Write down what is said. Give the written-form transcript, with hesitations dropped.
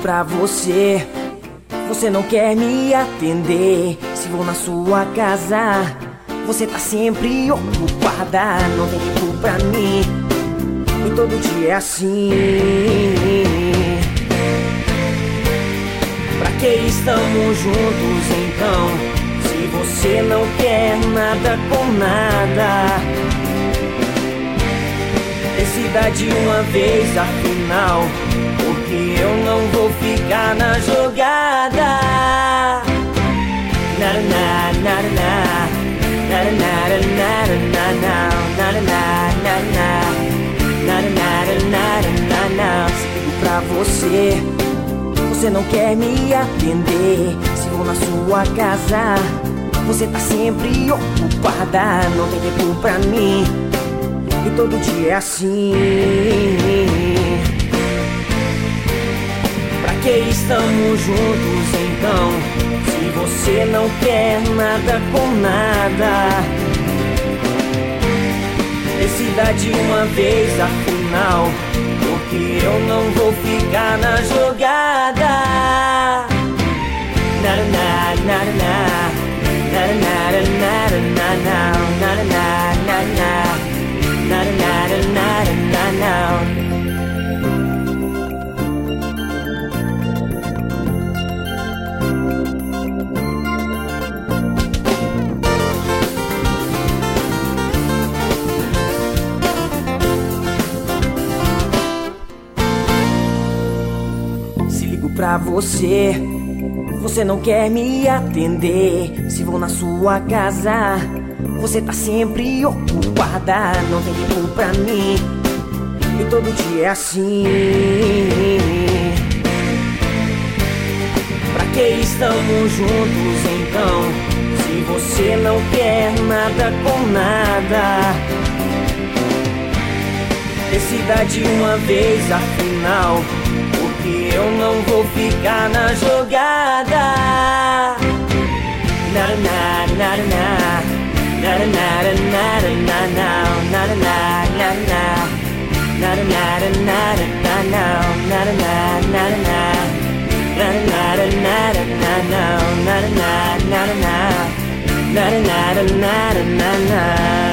pra você, você não quer me atender. Se vou na sua casa, você tá sempre ocupada. Não tem tempo pra mim, e todo dia é assim. Pra que estamos juntos então, se você não quer nada com nada? Decida de uma vez afinal, porque eu não vou ficar na jogada. Na na na na na na na na na na. Se ligo pra você, você não quer me atender. Se vou na sua casa, você tá sempre ocupada. Não tem tempo pra mim, e todo dia é assim. Pra que estamos juntos então, se você não quer nada com nada? Decida de uma vez afinal, porque eu não vou ficar na jogada. Na na na na na na na na na na na na na. Se ligo pra você, você não quer me atender. Se vou na sua casa, você tá sempre ocupada. Não tem tempo pra mim, e todo dia é assim. Pra que estamos juntos então, se você não quer nada com nada? Decida de uma vez afinal, porque eu não vou ficar na jogada. Na na na na na na na na na na na na na na.